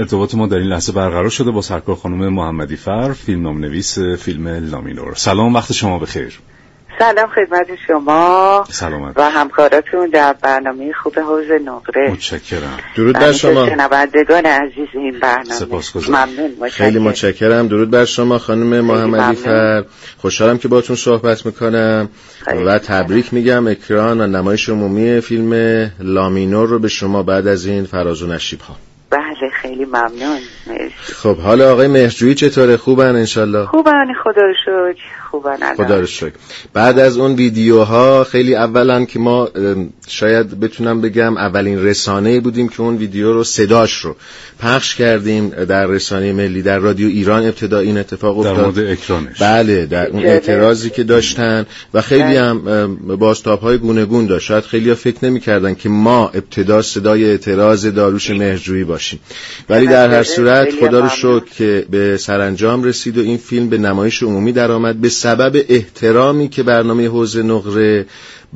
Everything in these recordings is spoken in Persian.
ارتباط ما در این لحظه برقرار شده با سرکار خانم محمدی فر، فیلمنامه‌نویس فیلم لامینور. سلام، وقت شما بخیر. سلام خدمت شما سلامت. و همکاراتون در برنامه خوب حوض نقره. متشکرم. درود بر شما شنوندگان عزیز این برنامه. سپاسگزارم. ممنون. خیلی متشکرم. درود بر شما خانم محمدی فر. خوشحالم که باهاتون صحبت میکنم و تبریک میگم اکران و نمایش عمومی فیلم لامینور رو به شما بعد از این فراز و نشیب ها. بله خیلی ممنون. خب حالا آقای مهرجویی چطوره؟ خوبن انشالله؟ خوبن خدا رو شکر. خوبن خدا رو شکر. بعد از اون ویدیوها خیلی اولا که ما شاید بتونم بگم اولین رسانه‌ای بودیم که اون ویدیو رو صداش رو پخش کردیم در رسانه ملی، در رادیو ایران ابتدا این اتفاق افتاد در مورد اکرانش. بله، در اون اعتراضی که داشتن و خیلی هم بازتاب‌های گوناگون داشت. شاید خیلی‌ها فکر نمی‌کردن که ما ابتدا صدای اعتراض داریوش مهرجویی باشیم، ولی در هر صورت خدا رو شکر که به سرانجام رسید و این فیلم به نمایش عمومی درآمد به سبب احترامی که برنامه حوض نقره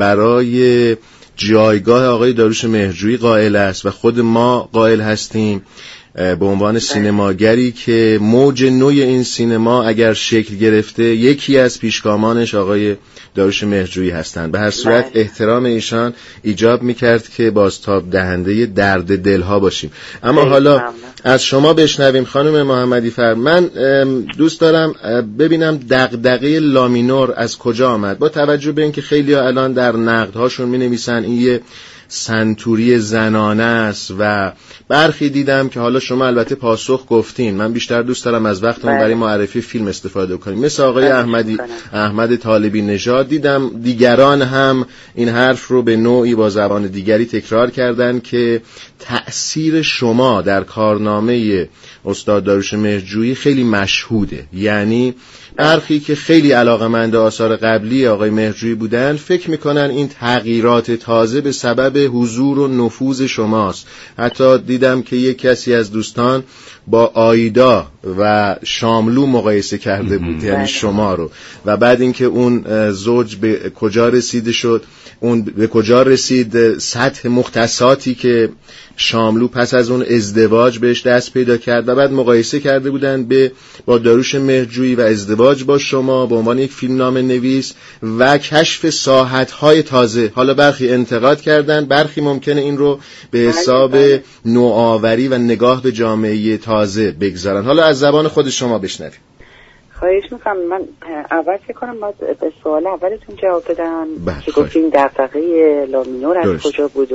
برای جایگاه آقای داریوش مهرجویی قائل است و خود ما قائل هستیم به عنوان سینماگری که موج نوی این سینما اگر شکل گرفته یکی از پیشگامانش آقای داریوش مهرجویی هستند. به هر صورت احترام ایشان ایجاب میکرد که بازتاب دهنده درد دلها باشیم. اما حالا از شما بشنویم خانم محمدی فر. من دوست دارم ببینم دغدغه لامینور از کجا آمد، با توجه به اینکه خیلی‌ها الان در نقدهاشون می‌نویسن این یه سنتوری زنانه است و برخی دیدم که حالا شما البته پاسخ گفتین، من بیشتر دوست دارم از وقتمون برای معرفی فیلم استفاده کنیم، مثل آقای احمد طالبی نژاد. دیدم دیگران هم این حرف رو به نوعی با زبان دیگری تکرار کردن که تأثیر شما در کارنامه استاد داریوش مهرجویی خیلی مشهوده. یعنی برخی که خیلی علاقه‌مند آثار قبلی آقای مهرجویی بودن فکر میکنن این تغییرات تازه به سبب حضور و نفوذ شماست. حتی دیدم که یک کسی از دوستان با آیدا و شاملو مقایسه کرده بود، یعنی شما رو، و بعد اینکه اون زوج به کجا رسیده شد، اون به کجا رسید، سطح مختصاتی که شاملو پس از اون ازدواج بهش دست پیدا کرد، و بعد مقایسه کرده بودن با داریوش مهرجویی و ازدواج با شما به عنوان یک فیلمنامه نویس و کشف ساحت‌های تازه. حالا برخی انتقاد کردن، برخی ممکنه این رو به حساب نوآوری و نگاه به جامعه تازه بگذارن. حالا از زبان خود شما بشنویم. خواهش میکنم. من اول فکر کنم باید به سوال اولتون جواب بدم که گفتین دغدغه لامینور از کجا بود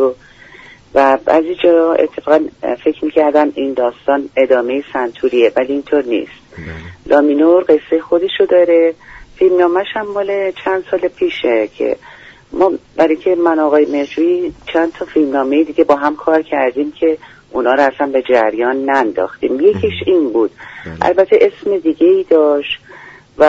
و بعضی جا اتفاقا فکر میکردن این داستان ادامه سنتوریه، ولی اینطور نیست. لامینور قصه خودشو داره. فیلمنامه‌ش هم مال چند سال پیشه که ما برای که من آقای مهرجویی چند تا فیلمنامه دیگه با هم کار کردیم که اونا رو اصلا به جریان ننداختیم. یکیش این بود، البته اسم دیگه ای داشت، و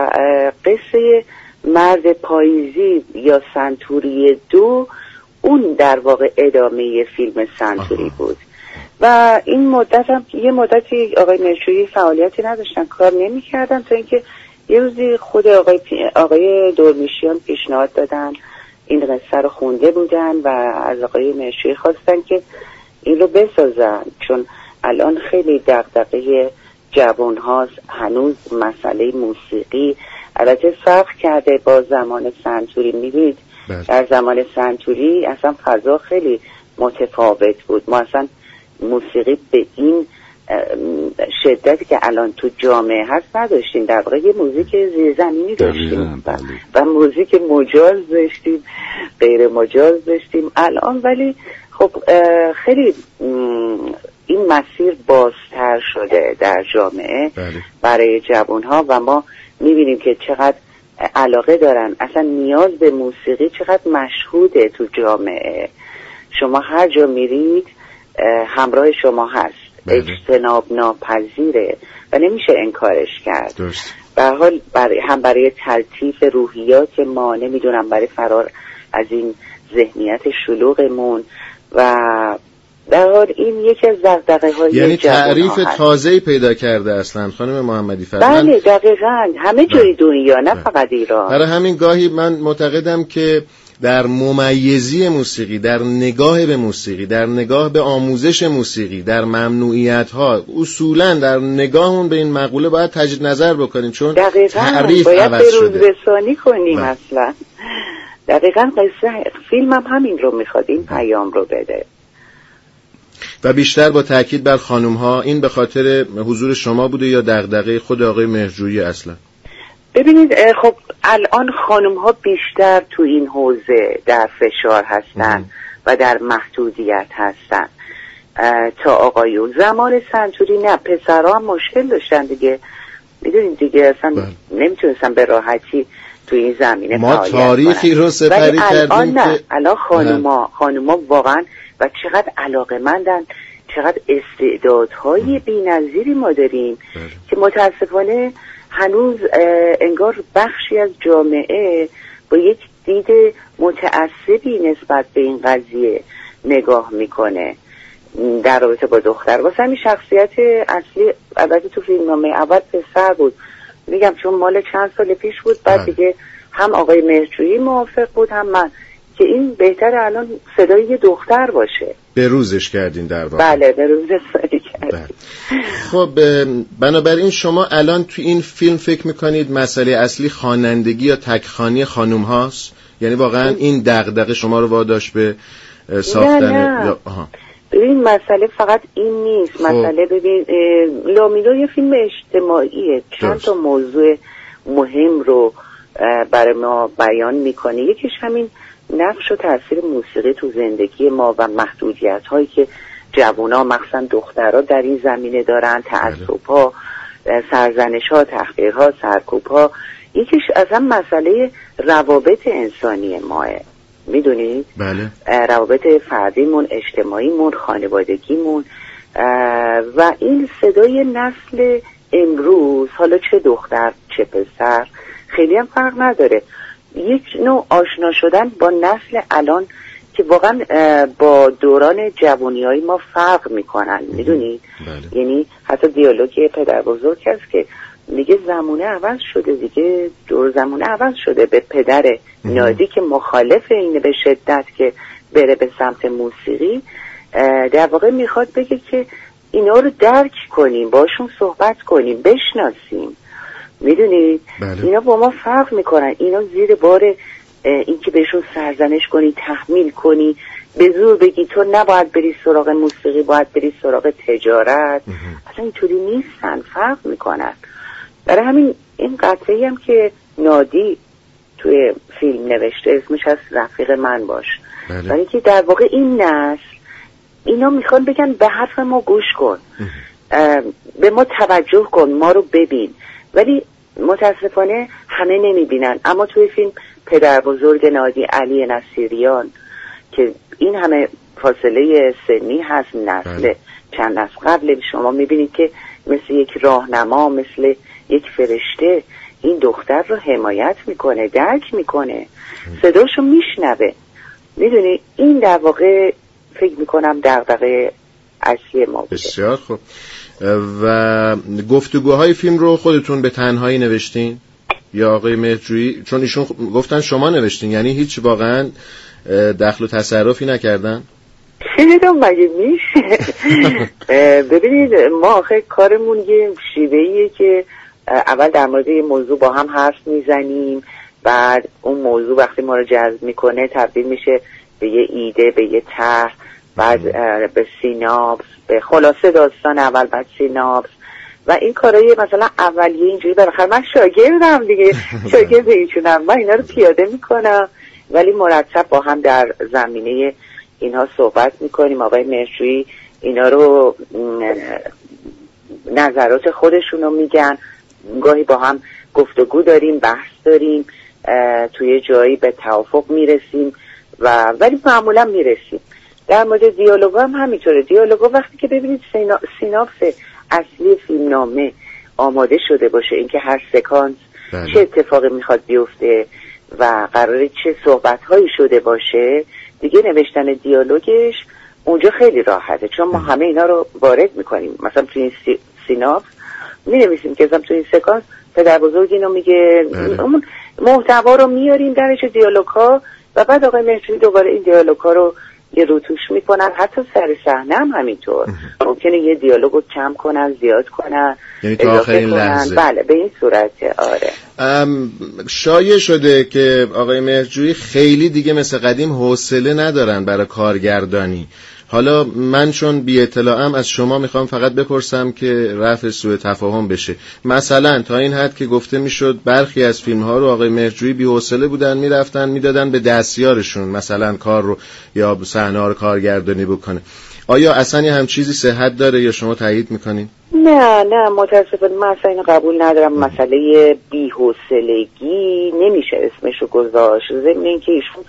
قصه مرد پاییزی یا سنتوری 2 اون در واقع ادامه فیلم سنتوری بود. و این مدت هم یه مدتی آقای مهرجویی فعالیتی نداشتن، کار نمی کردن، تا اینکه یه روزی خود آقای دورمیشیان پیشنهاد دادن، این قصه رو خونده بودن و از آقای مهرجویی خواستن که این رو بسازن، چون الان خیلی دغدغه جوان هاست هنوز مسئله موسیقی. البته فرق کرده با زمان سنتوری. میبینید در زمان سنتوری اصلا فضا خیلی متفاوت بود. ما اصلا موسیقی به این شدتی که الان تو جامعه هست نداشتیم. در واقع یه موزیک زیرزمینی داشتیم و موزیک مجاز داشتیم، غیر مجاز داشتیم الان. ولی خب خیلی این مسیر بازتر شده در جامعه برای جوانها و ما میبینیم که چقدر علاقه دارن، اصلا نیاز به موسیقی چقدر مشهوده تو جامعه. شما هر جا میرید همراه شما هست، اجتناب ناپذیره و نمیشه انکارش کرد. به هر حال هم برای تلطیف روحیات ما، نمیدونم برای فرار از این ذهنیت شلوغمون، و در حال این یکی از دغدغه‌های یعنی تعریف تازه‌ای پیدا کرده اصلا خانم محمدی فر. بله دقیقاً همه جای دنیا، نه فقط ایران. برای همین گاهی من معتقدم که در ممیزی موسیقی، در نگاه به موسیقی، در نگاه به آموزش موسیقی، در ممنوعیت‌ها، اصولاً در نگاهمون به این مقوله باید تجدید نظر بکنیم، چون تعریف باید عوض شده. باید رسانی کنیم اصلا. دقیقاً قصه فیلم هم همین رو میخواد، این پیام رو بده. و بیشتر با تاکید بر خانم‌ها. این به خاطر حضور شما بوده یا دغدغه خود آقای مهرجویی اصلا؟ ببینید خب الان خانم‌ها بیشتر تو این حوزه در فشار هستن و در محدودیت هستن تا آقایون. زمان سنتوری نه، پسرها هم مشکل داشتن دیگه، میدونید دیگه، اصلا نمیتونستن به راحتی تو این زمینه ما تاریخی رو سپری کردیم که الان خانوما واقعا و چقدر علاقه‌مندن، چقدر استعدادهای بی‌نظیری ما داریم که متاسفانه هنوز انگار بخشی از جامعه با یک دید متعصبی نسبت به این قضیه نگاه میکنه در رابطه با دختر. واسه همین شخصیت اصلی البته تو فیلمنامه اول پسر بود، میگم چون مال چند سال پیش بود، بعد دیگه هم آقای مهرجویی موافق بود هم من که این بهتر الان صدای یه دختر باشه. به روزش کردین در واقع. بله به روزش کردین. خب بنابراین شما الان تو این فیلم فکر میکنید مسئله اصلی خوانندگی یا تکخوانی خانم هاست؟ یعنی واقعا این دغدغه شما رو واداشت به ساختن؟ نه. ببین مسئله فقط این نیست. مسئله ببین لامینور یه فیلم اجتماعیه، چند تا موضوع مهم رو برای ما بیان میکنه. یکیش همین نقش و تاثیر موسیقی تو زندگی ما و محدودیت هایی که جوونا مخصوصا دخترها در این زمینه دارن، تعصب ها، سرزنش ها، تحقیر ها، سرکوب ها. یکیش اصلا مسئله روابط انسانی ماه، میدونید؟ بله. روابط فردیمون، اجتماعیمون، خانوادگیمون و این صدای نسل امروز، حالا چه دختر چه پسر خیلی هم فرق نداره، یک نوع آشنا شدن با نسل الان که واقعا با دوران جوانی‌های ما فرق میکنن، میدونید؟ بله. یعنی حتی دیالوگ پدر بزرگ هست که میگه زمونه عوض شده دیگه، دور زمونه عوض شده. به پدر نادی که مخالف اینه به شدت که بره به سمت موسیقی، در واقع میخواد بگه که اینا رو درک کنیم، باشون صحبت کنیم، بشناسیم، میدونید؟ بله. اینا با ما فرق میکنن، اینا زیر بار این که بهشون سرزنش کنی، تحمیل کنی، به زور بگی تو نباید بری سراغ موسیقی، باید بری سراغ تجارت، اصلا اینطوری نیستن، فرق میکنن. برای همین این قطعه‌ای هم که نادی توی فیلم نوشته اسمش از رفیق من باش، برای اینکه در واقع این نسل اینا میخوان بگن به حرف ما گوش کن، به ما توجه کن، ما رو ببین، ولی متاسفانه همه نمیبینن. اما توی فیلم پدر بزرگ نادی علی نصیریان که این همه فاصله سنی هست، نسل چند نسل قبل، شما میبینید که مثل یک راهنما، مثل یک فرشته این دختر رو حمایت میکنه، درک میکنه، صداشو میشنوه. میدونی این در واقع فکر میکنم دغدغه اصلی ما بوده. بسیار خوب. و گفتگوهای فیلم رو خودتون به تنهایی نوشتین یا آقای مهرجویی؟ چون ایشون گفتن شما نوشتین، یعنی هیچ واقعا دخل و تصرفی نکردن؟ شنیدم مگه میشه؟ ببینید ما آخه کارمون یه شیوهیه که اول در مورد یه موضوع با هم حرف میزنیم، بعد اون موضوع وقتی ما رو جذب میکنه تبدیل میشه به یه ایده، به یه طرح، بعد به سیناپس، به خلاصه داستان اول، بعد سیناپس و این کارهای مثلا اولیه اینجوری. بالاخره من شاگردم دیگه، شاگرد ایشونم، من اینا رو پیاده میکنم، ولی مرتب با هم در زمینه اینها صحبت میکنیم. آقای مهرجویی اینا رو نظرات خودشونو میگن، گاهی با هم گفتگو داریم، بحث داریم، توی جایی به توافق میرسیم ولی معمولا میرسیم. در مورد دیالوگا هم همینطوره. دیالوگا وقتی که ببینید سیناپس اصلی فیلمنامه آماده شده باشه، اینکه هر سکانس چه اتفاقی میخواد بیفته و قراره چه صحبت‌هایی شده باشه، دیگه نوشتن دیالوگش اونجا خیلی راحته، چون ما همه اینا رو وارد میکنیم. مثلا تو این سیناپس مینویسیم که مثلا تو این سکانس پدر بزرگ اینو میگه، اون محتوا رو میاریم درش، دیالوگ‌ها و بعد آقای مهرجویی دوباره این دیالوگ‌ها رو یه روتوش میکنن، حتی سر صحنه هم همینطور. ممکنه یه دیالوگو کم کنن، زیاد کنن، یعنی تا آخرین لحظه. بله به این صورته. آره شایع شده که آقای مهرجویی خیلی دیگه مثل قدیم حوصله ندارن برای کارگردانی. حالا من چون بی اطلاعم از شما میخوام فقط بپرسم که رفع سوء تفاهم بشه. مثلا تا این حد که گفته میشد برخی از فیلم ها رو آقای مهرجویی بی حوصله بودن میرفتن میدادن به دستیارشون مثلا کار رو یا صحنه ها رو کارگردانی بکنه. آیا اصلا یه هم چیزی صحت داره یا شما تایید میکنین؟ نه متاسفانه من اصلا اینو قبول ندارم. مسئله بی‌حوصلگی نمیشه اسمشو گذاشت. ضمن اینکه ایشون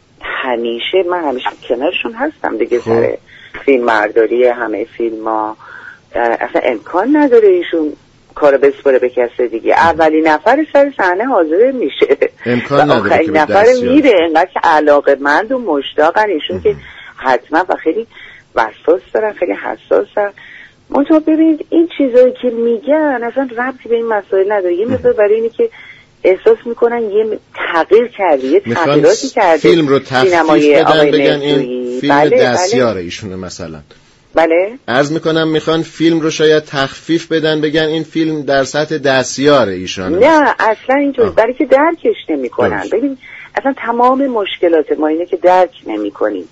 من همیشه کنارشون هستم دیگه. سر فیلم برداری همه فیلم‌ها اصلا امکان نداره ایشون کارو بسپره به کسی دیگه. اولین نفر سر صحنه حاضر میشه، امکان نداره که آخرین نفر میره. انقدر که علاقه‌مند و مشتاقن ایشون که حتما و خیلی وسواس دارن، خیلی حساسن. منتها ببینید این چیزایی که میگن اصلا ربطی به این مسائل نداره. یه مقدار برای اینی که احساس میکنن یه تغییر کرده، یه تغییراتی کرده، فیلم رو تخفیف بدن بگن این فیلم دستیاره ایشونه مثلا. بله عرض میکنم میخوان فیلم رو شاید تخفیف بدن بگن این فیلم در سطح دستیاره ایشانه. نه اصلا اینطور، برای که درکش نمیکنن. ببین اصلا تمام مشکلات ما اینه که درک نمیکنیم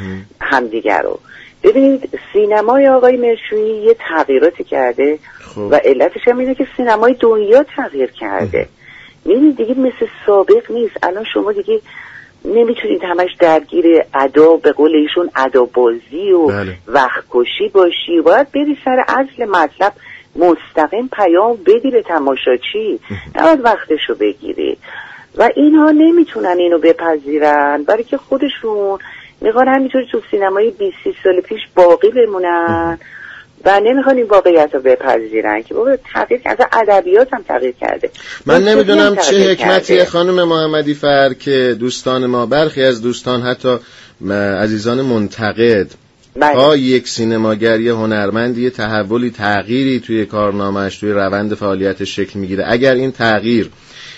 همدیگر رو. ببینید سینمای آقای مهرجویی یه تغییراتی کرده و علتش هم اینه که سینمای دنیا تغییر کرده. می‌بینید دیگه مثل سابق نیست. الان شما دیگه نمیتونید همش درگیر ادا، به قول ایشون ادا بازی و وقت کشی باشی. باید بری سر اصل مطلب، مستقیم پیام بدی به تماشاچی، نباید وقتشو بگیری. و اینها نمیتونن اینو بپذیرن، برای که خودشون میخوان همینطوری تو سینمای 20-30 سال پیش باقی بمونن و نمیخوان این واقعیت رو بپذیرن که بابا تغییر کرده، ادبیات هم تغییر کرده. من نمیدونم چه حکمتی خانم محمدی فر که دوستان ما، برخی از دوستان حتی عزیزان منتقد، تا یک سینماگر، یه هنرمند، یه تحولی، تغییری توی کارنامه‌اش، توی روند فعالیتش شکل میگیره، اگر این تغییر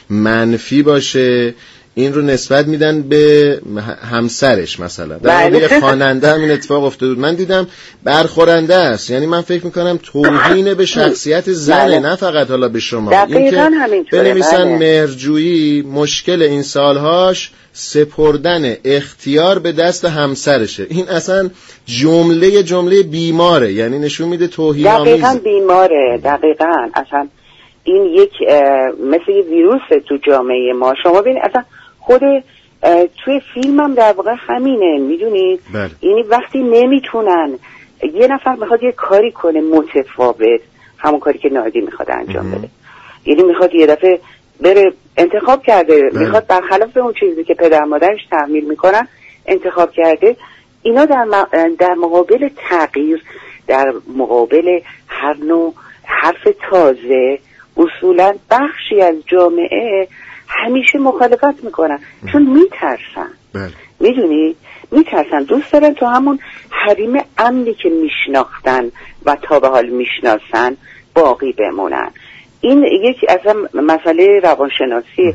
منفی باشه این رو نسبت میدن به همسرش. مثلا در مورد یه خواننده هم این اتفاق افتاده بود، من دیدم برخورنده است. یعنی من فکر میکنم توهین به شخصیت زنه، نه فقط حالا به شما. این که بنویسن مهرجویی مشکل این سالهاش سپردن اختیار به دست همسرشه، این اصلا جمله بیماره. یعنی نشون میده توهین آمیزه. دقیقاً بیماره. دقیقاً اصلا این یک مثل یه ویروس تو جامعه ما. شما ببینید اصلا خود توی فیلم هم در واقع همینه، میدونید. یعنی وقتی نمیتونن، یه نفر میخواد یه کاری کنه متفاوت، همون کاری که نادی میخواد انجام بده، یعنی میخواد یه دفعه بره انتخاب کرده، میخواد برخلاف اون چیزی که پدر مادرش تحمیل میکنن انتخاب کرده. اینا در مقابل تغییر، در مقابل هر نوع حرف تازه، اصولا بخشی از جامعه همیشه مخالفت میکنن، چون میترسن. میدونی میترسن، دوست دارن تو همون حریم امنی که میشناختن و تا به حال میشناسن باقی بمونن. این یک اصلا مسئله روانشناسی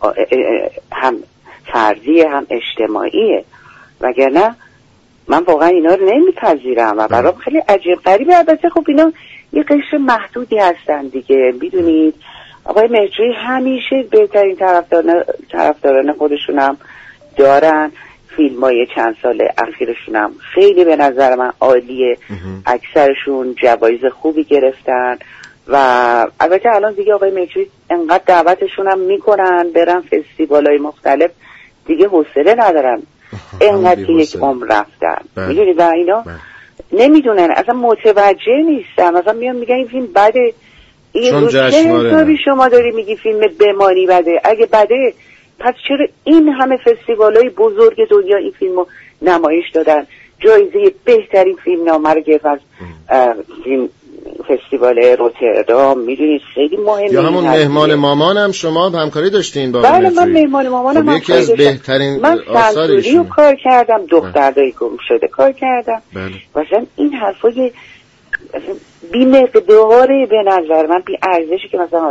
هم فردی هم اجتماعیه، وگرنه من واقعا اینا رو نمیپذیرم و برام خیلی عجیب غریبه. البته خب اینا یه قشر محدودی هستن دیگه، میدونید. آقای مهرجویی همیشه بهترین طرفداران خودشون هم دارن. فیلمای چند سال اخیرشون هم خیلی به نظر من عالیه، اکثرشون جوایز خوبی گرفتن و البته الان دیگه آقای مهرجویی انقدر دعوتشون هم میکنن برن فستیوالای مختلف، دیگه حوصله ندارن، انقدر که یک عمر رفتن. میدونید و اینا نمیدونن، اصلا متوجه نیستن. مثلا میان میگن این فیلم بده، این رو چه حسابی شما داری میگی فیلم بمانی بده؟ اگه بده پس چرا این همه فستیوالای بزرگ دنیا این فیلمو نمایش دادن، جایزه بهترین فیلم نامه رو گرفت از فیلم فستیوال روتردام. میدونید خیلی مهمه. یا همون مهمان مامان هم شما همکاری داشتین با بله من مهمان مامانم هم یکی از بهترین آثارشون. من کار کردم، دختردای گم شده کار کردم. مثلا این حرفای بی مقداره به نظر من، بی ارزشی که مثلا حالا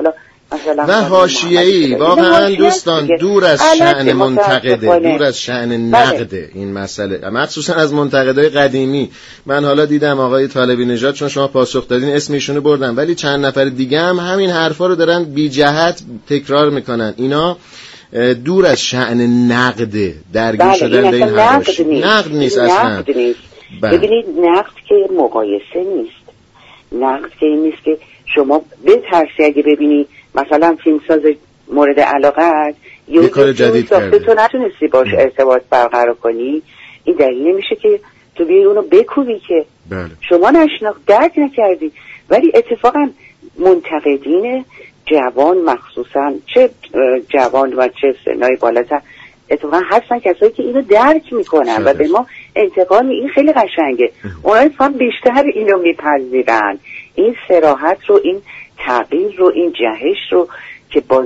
و حاشیه‌ای. واقعا دوستان دور از شأن منتقده، دور از شأن نقده این مسئله، مخصوصا از منتقدای قدیمی. من حالا دیدم آقای طالبی نژاد، چون شما پاسخ دادین اسم ایشونو بردم، ولی چند نفر دیگه هم همین حرفا رو دارن بی جهت تکرار میکنن. اینا دور از شأن نقده، درگیر شدن به این حواشی. نقد نیست اصلا. ببینید نقد که مقایسه نیست. نقد که این نیست که شما بترسی اگه ببینی مثلا فیلمساز مورد علاقت یه کار جدید کرده تو نتونستی باش ارتباط برقرار کنی، این دلیل نمیشه که تو بیای اونو بکوبی که شما درک نکردی. ولی اتفاقا منتقدین جوان، مخصوصا چه جوان و چه سنای بالاتر، اتفاقا هستن کسایی که اینو درک میکنن و به ما انتقاد این خیلی قشنگه. اونها اتفاقا بیشتر اینو میپذیرن، این صراحت رو، این تغییر رو، این جهش رو که با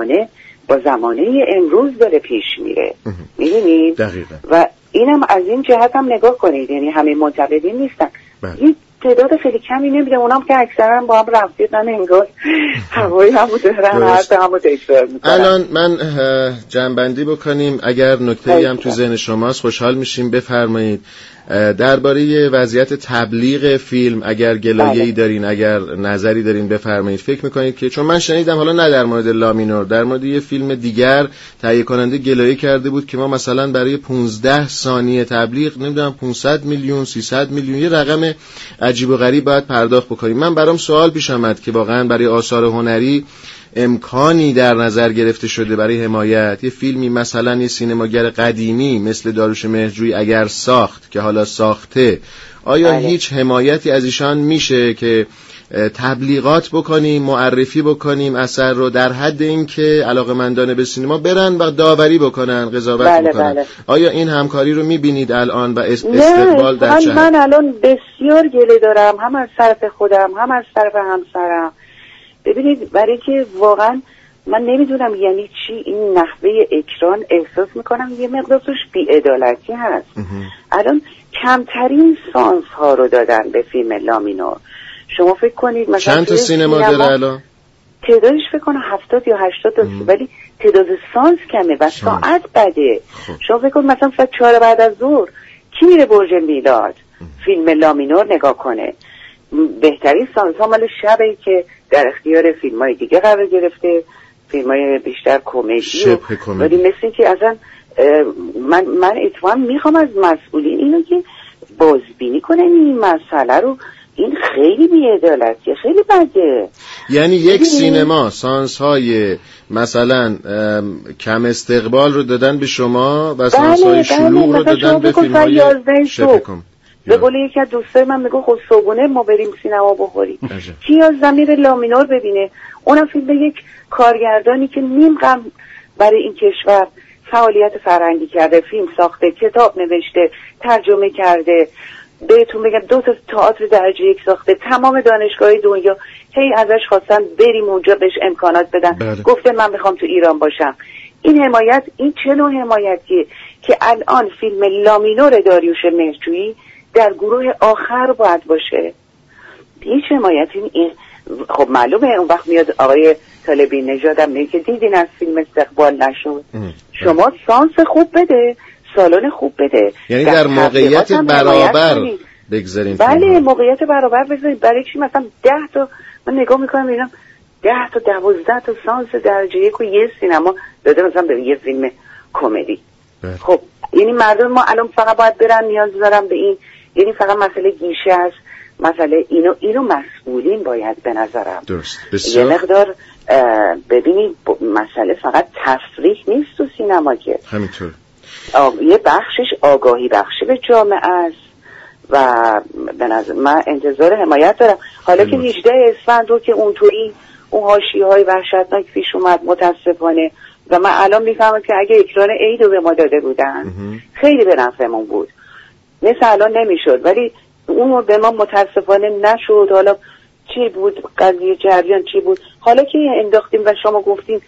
زمانه امروز داره پیش میره. میدونید؟ دقیقاً. و اینم از این جهت هم نگاه کنید، یعنی همه منتقدین نیستن. یه تعداد خیلی کمی نمیده، اونام که اکثرا با هم رفیقن، انگار هوای همو دارن، حرف همو تکرار میکنن. الان من جنبندی بکنیم، اگر نکته‌ای هم تو ذهن شماست خوشحال میشیم بفرمایید. درباره وضعیت تبلیغ فیلم اگر گلایه‌ای دارین، اگر نظری دارین بفرمایید. فکر میکنید که چون من شنیدم، حالا نه در مورد لامینور، در مورد یه فیلم دیگر تهیه کننده گلایه کرده بود که ما مثلا برای 15 ثانیه تبلیغ نمیدونم 500 میلیون 300 میلیون یه رقم عجیب و غریب باید پرداخت بکنیم. من برام سوال پیش آمد که واقعا برای آثار هنری امکانی در نظر گرفته شده برای حمایت یه فیلمی، مثلا یه سینماگر قدیمی مثل داریوش مهرجویی اگر ساخت که حالا ساخته، آیا هیچ حمایتی از ایشان میشه که تبلیغات بکنیم، معرفی بکنیم اثر رو، در حد این که علاقه‌مندان به سینما برن و داوری بکنن، قضاوت بکنن؟ آیا این همکاری رو میبینید الان و استقبال در چه؟ من الان بسیار گله دارم، هم از طرف خودم هم از طرف همسرم. ببینید، برای که واقعا من نمیدونم یعنی چی این نحوه اکران، احساس میکنم یه مقدار توش بی‌عدالتی هست. الان کمترین سانس ها رو دادن به فیلم لامینور. شما فکر کنید مثلا چند تا سینما داره الان؟ تعدادش فکر کنم 70 یا 80 تا، ولی تعداد سانس کمه و ساعت بده. شما فکر کنید مثلا ساعت 4 بعد از ظهر کی میره برج میلاد فیلم لامینور نگاه کنه؟ بهترین سانس ها مال شبی که در اختیار فیلم های دیگه قرار گرفته، فیلم های بیشتر کمدی، ولی مثل این که اصلا من اتفاقا میخوام از مسئولین اینو که بازبینی کنن این مسئله رو. این خیلی بی‌عدالتیه، خیلی بده. یعنی یک سینما سانس های مثلا کم استقبال رو دادن به شما و سانس های شلوغ رو دادن به فیلم های شپکم. به قول یکی از دوستای من میگه خود صبحونه ما بریم سینما بخوریم. کی از ضمیر لامینور ببینه؟ اونم فیلم یک کارگردانی که نیم غم برای این کشور فعالیت فرهنگی کرده، فیلم ساخته، کتاب نوشته، ترجمه کرده. بهتون بگم 2 تا تئاتر درجه 1 ساخته، تمام دانشگاه دنیا هی ازش خواستن بریم اونجا بهش امکانات بدن. گفته من میخوام تو ایران باشم. این حمایت، این چه نوع حمایتیه که الان فیلم لامینور داریوش مهرجویی در گروه آخر باید باشه؟ هیچ حمایتی این. خب معلومه اون وقت میاد آقای طالبی نژاد هم میگه که دیدین از فیلم استقبال نشد. شما سانس خوب بده، سالن خوب بده، یعنی در موقعیت برابر بگذارین. بله، موقعیت برابر بذارید. برای چی مثلا 10 تا من نگاه میکنم میبینم 10 تا 12 تا سانس درجه 1 و یه سینما داده مثلا به یه فیلم کمدی. خب یعنی مردم ما الان فقط باید برن نیاز دارن به این، یعنی فقط مسئله گیشه است، مسئله اینو مسئولین باید به نظرم درست. یه مقدار ببینید مسئله فقط تفریح نیست تو سینما که همینطور یه بخشش آگاهی بخشی به جامعه است و به نظر من انتظار حمایت دارم. حالا که 18 اسفند رو که اونطوری اون حاشیه‌های وحشتناک پیش اومد متاسفانه و من الان میفهمم که اگه اکران عید رو به ما داده بودن خیلی به نفعمون بود، مثل الان نمیشد، ولی اون به ما متاسفانه نشد. حالا چی بود قضیه، جریان چی بود؟ حالا که انداختیم و شما گفتیم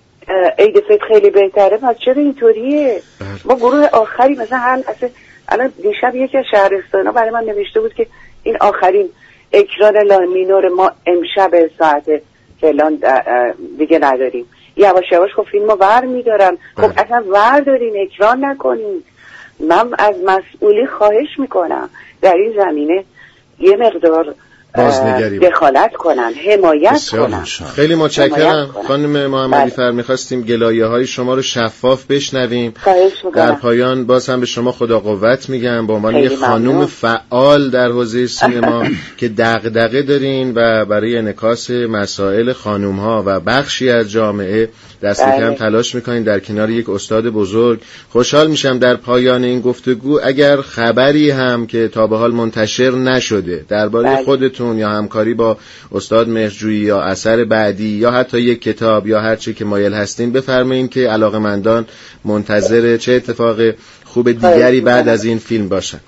عید فطر خیلی بهتره، پس چرا اینطوریه؟ ما گروه آخری مثلا الان دیشب یکی از شهرستانا برای من نوشته بود که این آخرین اکران لامینور ما امشب ساعت فلان دیگه نداریم. یواش یواش خب فیلمو ور میدارن. خب اصلا ور دارین، اکران نکنین. من از مسئولی خواهش میکنم در این زمینه یه مقدار دخالت کنن، حمایت کنن. خیلی متشکرم خانم محمدی فر. می‌خواستیم گلایه‌های شما رو شفاف بشنویم. در پایان باز هم به شما خدا قوت میگم به عنوان یه خانم فعال در حوزه سینما که دغدغه دارین و برای انعکاس مسائل خانم‌ها و بخشی از جامعه دست کم تلاش میکنین در کنار یک استاد بزرگ. خوشحال میشم در پایان این گفتگو اگر خبری هم که تا به حال منتشر نشده درباره خودتون یا همکاری با استاد مهرجویی یا اثر بعدی یا حتی یک کتاب یا هر چی که مایل هستین بفرمایین که علاقه‌مندان منتظر چه اتفاق خوب دیگری بعد از این فیلم باشن.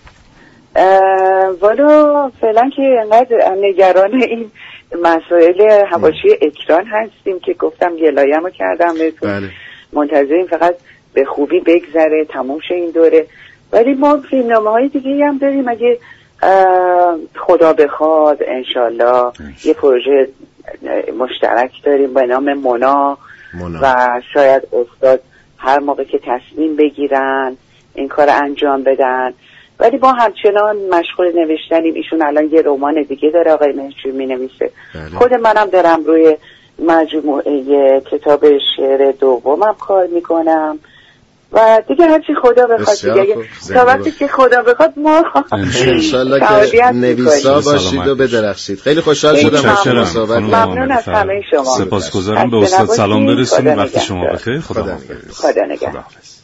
والا فعلا که انقدر نگران این مسائل حواشی اکران هستیم که گفتم گلایه‌مو کردم بهتون. منتظریم فقط به خوبی بگذره، تموم شه این دوره. ولی ما فیلمنامه‌های دیگه هم داریم اگه خدا بخواد انشالله. یه پروژه مشترک داریم به نام مونا و شاید استاد هر موقع که تصمیم بگیرن این کار انجام بدن. ولی ما همچنان مشغول نوشتنیم. ایشون الان یه رمان دیگه داره آقای مهرجویی می‌نویسه. خود منم دارم روی مجموعه کتاب شعر دومم کار میکنم و دیگه هرچی خدا بخواد دیگه تا وقتی که خدا بخواد ما انشالله که نویسا باشید و بدرخشید. خیلی خوشحال شدم با صحبت. ممنون از همه شما. سپاسگزارم. به استاد سلام برسونید. وقت شما بخیر. خدا نگهدار.